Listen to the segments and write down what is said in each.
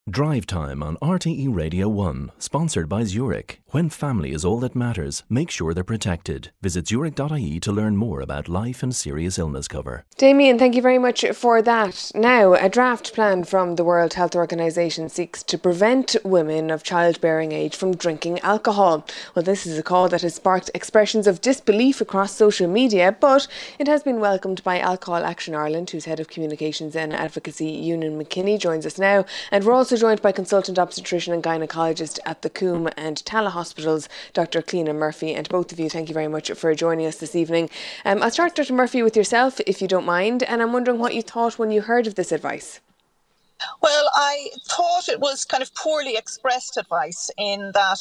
Drive Time on RTE Radio 1, sponsored by Zurich. When family is all that matters, make sure they're protected. Visit zurich.ie to learn more about life and serious illness cover. Damien, thank you very much for that. Now, a draft plan from the World Health Organization seeks to prevent women of childbearing age from drinking alcohol. Well, this is a call that has sparked expressions of disbelief across social media, but it has been welcomed by Alcohol Action Ireland, whose Head of Communications and Advocacy, Ewan McKinney, joins us now. And we're also joined by consultant obstetrician and gynaecologist at the Coombe and Tala Hospitals, Dr. Cleena Murphy. And both of you, thank you very much for joining us this evening. I'll start, Dr. Murphy, with yourself, if you don't mind. And I'm wondering what you thought when you heard of this advice. Well, I thought it was kind of poorly expressed advice in that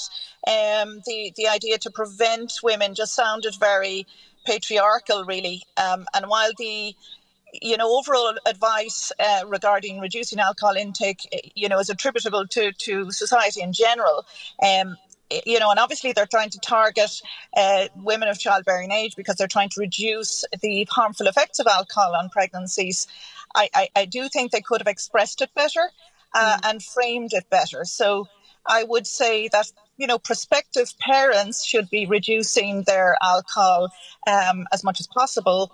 the idea to prevent women just sounded very patriarchal, really. And while the overall advice regarding reducing alcohol intake, is attributable to society in general. And obviously they're trying to target women of childbearing age because they're trying to reduce the harmful effects of alcohol on pregnancies. I do think they could have expressed it better and framed it better. So I would say that, prospective parents should be reducing their alcohol as much as possible.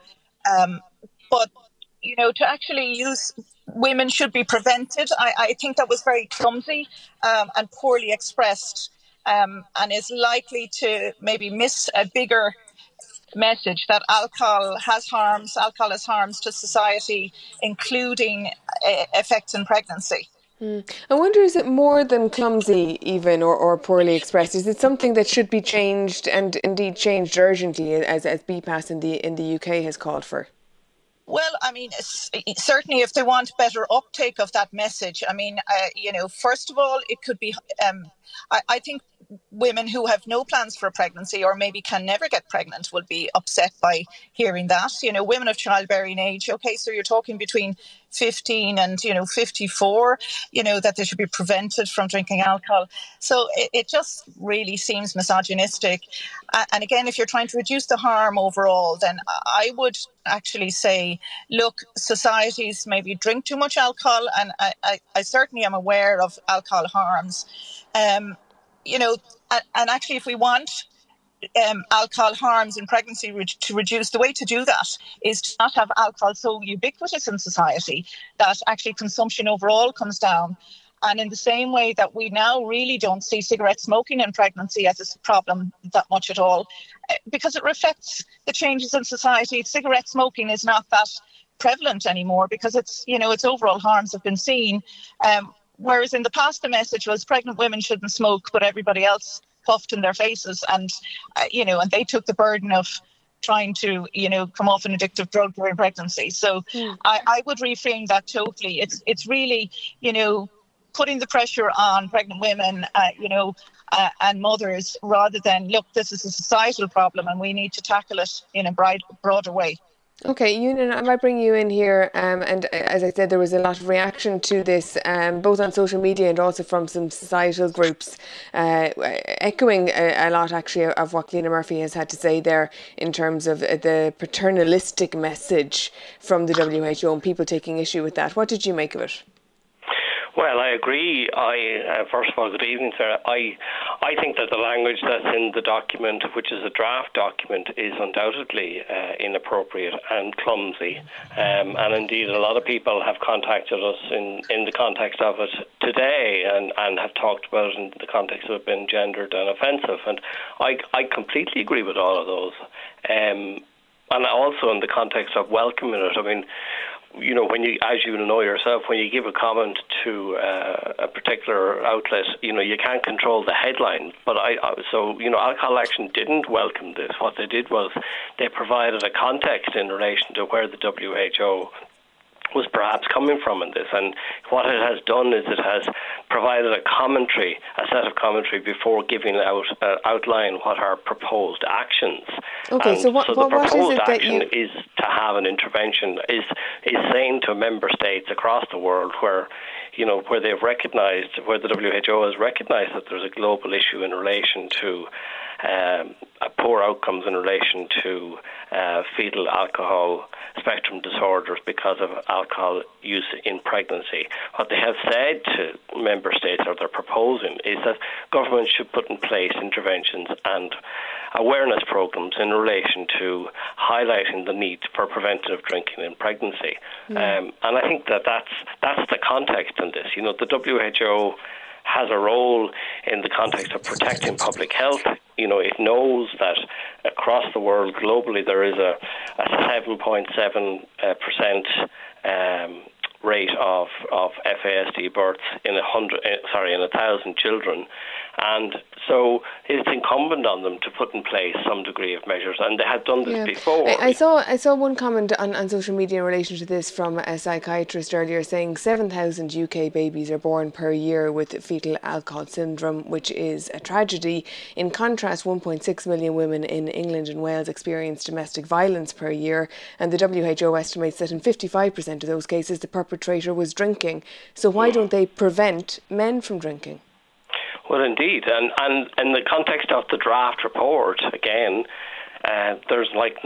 But to actually use women should be prevented, I think that was very clumsy and poorly expressed, and is likely to maybe miss a bigger message that alcohol has harms to society, including effects in pregnancy. I wonder, is it more than clumsy even or poorly expressed? Is it something that should be changed, and indeed changed urgently, as BPAS in the UK has called for? Well, certainly if they want better uptake of that message, first of all, it could be, I think women who have no plans for a pregnancy or maybe can never get pregnant will be upset by hearing that. Women of childbearing age, okay, so you're talking between 15 and 54, that they should be prevented from drinking alcohol. So it just really seems misogynistic. And again, if you're trying to reduce the harm overall, then I would actually say, look, societies maybe drink too much alcohol, and I certainly am aware of alcohol harms. And actually, if we want alcohol harms in pregnancy to reduce, the way to do that is to not have alcohol so ubiquitous in society that actually consumption overall comes down. And in the same way that we now really don't see cigarette smoking in pregnancy as a problem that much at all, because it reflects the changes in society. Cigarette smoking is not that prevalent anymore because its overall harms have been seen. Whereas in the past, the message was pregnant women shouldn't smoke, but everybody else puffed in their faces, and and they took the burden of trying to come off an addictive drug during pregnancy. So I would reframe that totally. It's really putting the pressure on pregnant women and mothers, rather than, look, this is a societal problem and we need to tackle it in a broader way. Okay, Ewan, I might bring you in here, and as I said, there was a lot of reaction to this, both on social media and also from some societal groups, echoing a lot actually of what Cleena Murphy has had to say there in terms of the paternalistic message from the WHO and people taking issue with that. What did you make of it? Well, I agree. First of all, good evening, sir. I think that the language that's in the document, which is a draft document, is undoubtedly inappropriate and clumsy. And indeed, a lot of people have contacted us in the context of it today and have talked about it in the context of it being gendered and offensive. And I completely agree with all of those. And also in the context of welcoming it. When you, as you know yourself, when you give a comment to a particular outlet, you can't control the headline. But Alcohol Action didn't welcome this. What they did was they provided a context in relation to where the WHO was perhaps coming from in this. And what it has done is it has provided a set of commentary before giving outline what are proposed actions. Okay, and so what the proposed is it that action is to have an intervention, is saying to member states across the world where they've recognised, where the WHO has recognised that there's a global issue in relation to poor outcomes in relation to fetal alcohol spectrum disorders because of alcohol use in pregnancy. What they have said to member states, or they're proposing, is that governments should put in place interventions and awareness programs in relation to highlighting the need for preventative drinking in pregnancy. And I think that's the context in this. You know, the WHO has a role in the context of protecting public health. You know, it knows that across the world globally there is a 7.7% rate of FASD births in 1,000 children, and so it's incumbent on them to put in place some degree of measures, and they had done this before. I saw one comment on social media in relation to this from a psychiatrist earlier, saying 7,000 UK babies are born per year with fetal alcohol syndrome, which is a tragedy. In contrast, 1.6 million women in England and Wales experience domestic violence per year, and the WHO estimates that in 55% of those cases the perpetrator was drinking. So why don't they prevent men from drinking? Well, indeed, and in the context of the draft report, again, there's like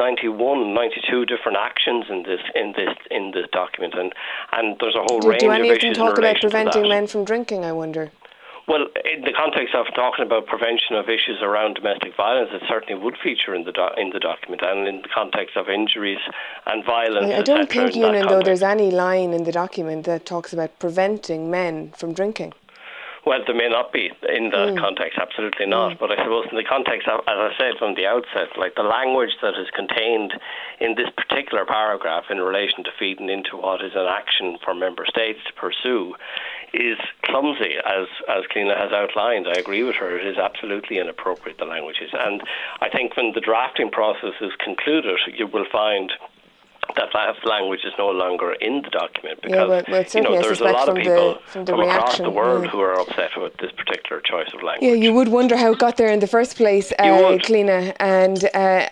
92 different actions in this document, and there's a whole range of issues. Do any of them talk about preventing men men from drinking, I wonder? Well, in the context of talking about prevention of issues around domestic violence, it certainly would feature in the document, and in the context of injuries and violence. I don't think, Ewan, though, there's any line in the document that talks about preventing men from drinking. Well, there may not be in that context, absolutely not. But I suppose in the context of, as I said from the outset, like the language that is contained in this particular paragraph in relation to feeding into what is an action for member states to pursue is clumsy, as Cliona has outlined. I agree with her. It is absolutely inappropriate, the language is. And I think when the drafting process is concluded, you will find that language is no longer in the document, because there's a lot of people from across the world who are upset with this particular choice of language. Yeah, you would wonder how it got there in the first place, Cliona. And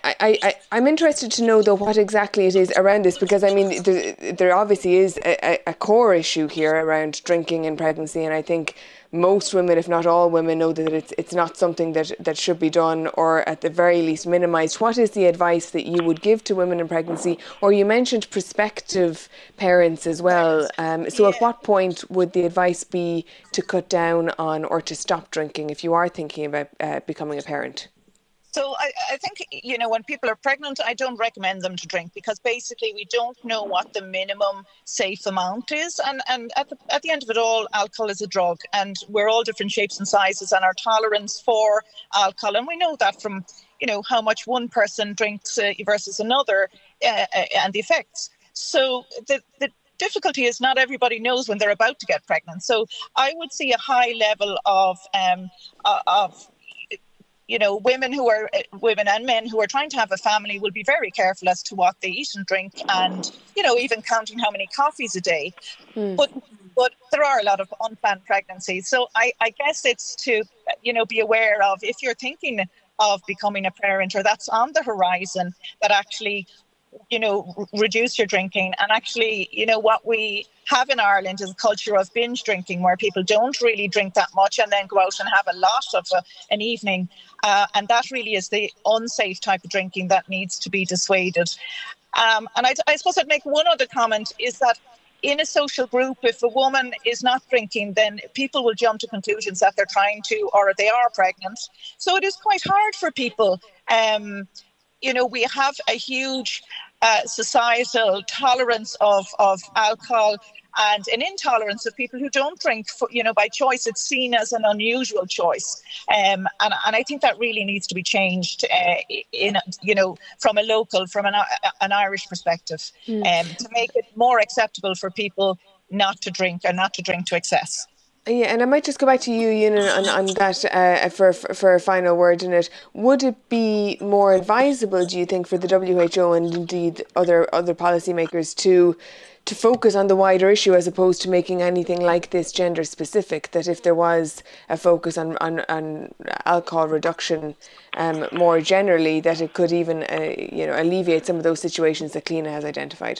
I'm interested to know, though, what exactly it is around this, because, I mean, there obviously is a core issue here around drinking in pregnancy, and I think most women, if not all women, know that it's not something that should be done, or at the very least minimised. What is the advice that you would give to women in pregnancy? Or you mentioned prospective parents as well. So at what point would the advice be to cut down on or to stop drinking if you are thinking about becoming a parent? So I think, when people are pregnant, I don't recommend them to drink, because basically we don't know what the minimum safe amount is. And at the end of it all, alcohol is a drug, and we're all different shapes and sizes, and our tolerance for alcohol. And we know that from, how much one person drinks versus another and the effects. So the difficulty is not everybody knows when they're about to get pregnant. So I would see a high level of women and men who are trying to have a family will be very careful as to what they eat and drink, and, even counting how many coffees a day. But there are a lot of unplanned pregnancies. So I guess it's to, be aware of, if you're thinking of becoming a parent, or that's on the horizon, that actually, reduce your drinking. And actually, what we have in Ireland is a culture of binge drinking, where people don't really drink that much and then go out and have a lot of an evening. And that really is the unsafe type of drinking that needs to be dissuaded. And I suppose I'd make one other comment, is that in a social group, if a woman is not drinking, then people will jump to conclusions that they're trying to, or they are pregnant. So it is quite hard for people. We have a huge societal tolerance of alcohol, and an intolerance of people who don't drink, by choice. It's seen as an unusual choice, and I think that really needs to be changed from an Irish perspective, to make it more acceptable for people not to drink, and not to drink to excess. Yeah, and I might just go back to you, Ewan, on that for a final word in it. Would it be more advisable, do you think, for the WHO and indeed other policymakers to focus on the wider issue, as opposed to making anything like this gender specific? That if there was a focus on alcohol reduction more generally, that it could even alleviate some of those situations that Cliona has identified?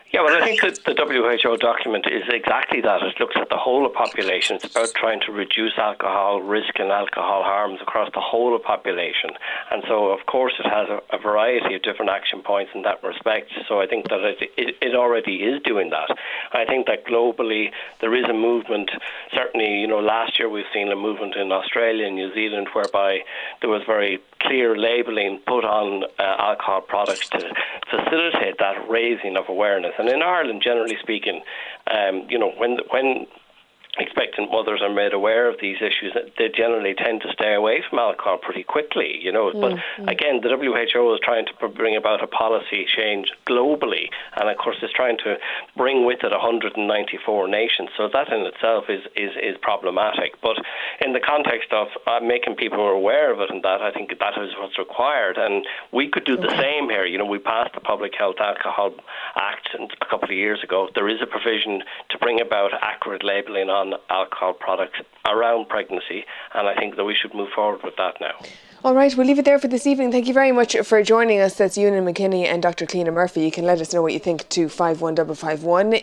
Yeah, well, I think that the WHO document is exactly that. It looks at the whole of population. It's about trying to reduce alcohol risk and alcohol harms across the whole of population. And so, of course, it has a variety of different action points in that respect. So I think that it already is doing that. I think that globally there is a movement. Certainly, last year we've seen a movement in Australia and New Zealand whereby there was very clear labelling put on alcohol products to facilitate that raising of awareness. And in Ireland, generally speaking, when expectant mothers are made aware of these issues, they generally tend to stay away from alcohol pretty quickly, But again, the WHO is trying to bring about a policy change globally, and of course is trying to bring with it 194 nations. So that in itself is problematic. But in the context of making people aware of it, and that I think that is what's required. And we could do the same here. We passed the Public Health Alcohol Act a couple of years ago. There is a provision to bring about accurate labelling on alcohol products around pregnancy, and I think that we should move forward with that now. All right, we'll leave it there for this evening. Thank you very much for joining us. That's Ewan McKinney and Dr. Cliona Murphy. You can let us know what you think to 51551.